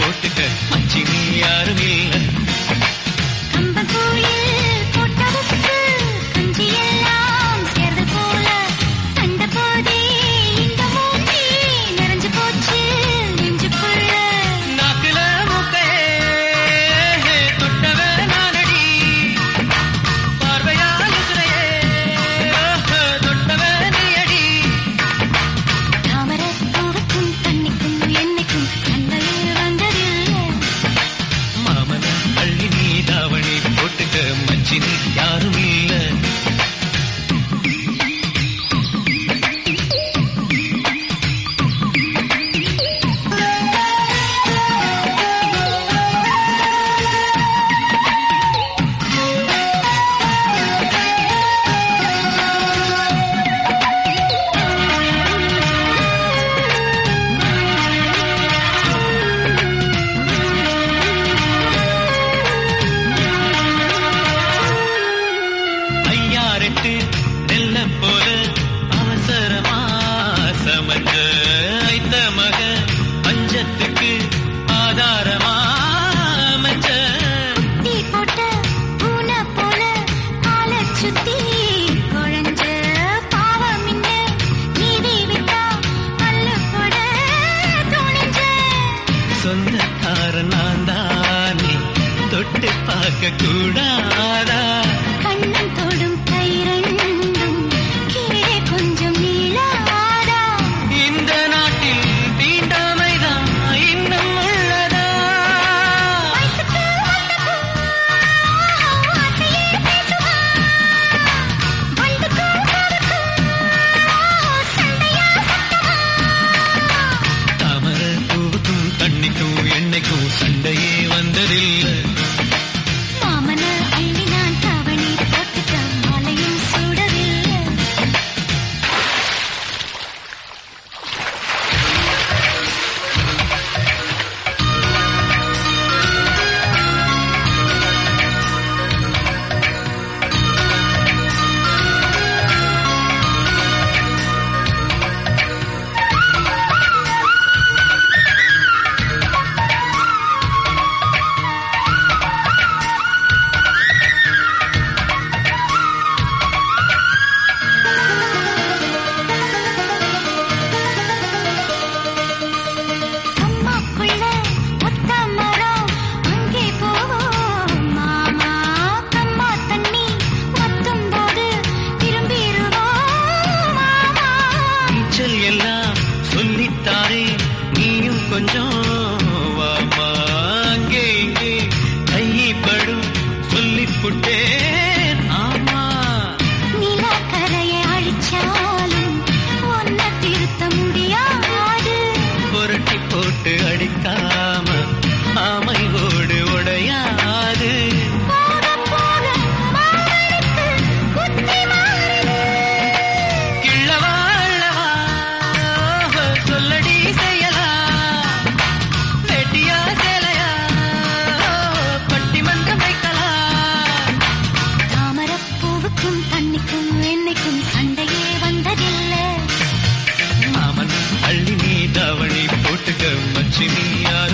போட்டுக்க மச்சி நீ யாரும் இல்ல. யாரும் இல்ல. நெல்ல போல அவசரமா சமஞ்ச ஐத்த மக பஞ்சத்துக்கு ஆதாரமா அமைச்ச போட்ட பூனை போல கால சுத்தி குழஞ்ச பாவம் இன்ன நீதி விட்டா அல்ல போட துணிஞ்ச சொந்தக்கார நான் தானே தொட்டு பார்க்க கூடாதா கண்ணன் தொடும் கைரண்டும் கீழே கொஞ்சம் நீளாதா இந்த நாட்டில் தீண்டாமைதான் இன்னும் உள்ளதா வயசுக்கு வந்தக்கும் ஆசையே பேசுவா வந்துக்கும் போதுக்கும் சண்டையா சத்தமா தாமர பூவுக்கும் தண்ணிக்கும் எண்ணெய்க்கும் சண்டையே வந்ததில்லை. மாமன அள்ளி நான் தவணி போட்டுக்க மாலையும் சூடவில்லை. அம்மாக்குள்ள ஒத்த மரம் அங்கே போவோம் மாமா கம்மா தண்ணி மத்தும் போது திரும்பிடுவோம் மாமா நீச்சல் எல்லாம் சொல்லித்தாரே நீயும் கொஞ்சம் வாமா அங்கே இங்கே கைப்படும் சொல்லிப்புட்டேன். ஆமா நிலக்கரையை அழிச்சாலும் ஒன்ன திருத்த முடியாது புரட்டி போட்டு அடிக்காம ஆமை ஓடு உடையாது. போக போக மாரடித்து குத்தி மாறுது கிள்ளவா அள்ளவா சொல்லடி செய்யலாம் வெட்டியா சேலையா பட்டிமன்றம் வைக்கலாம். தாமரப்பூவுக்கும் தண்ணிக்கும் எண்ணெய்க்கும் சண்டையே வந்ததில்லை. மாமன் அள்ளி நீ தாவணி போட்டுக்க மச்சி நீ யாரும்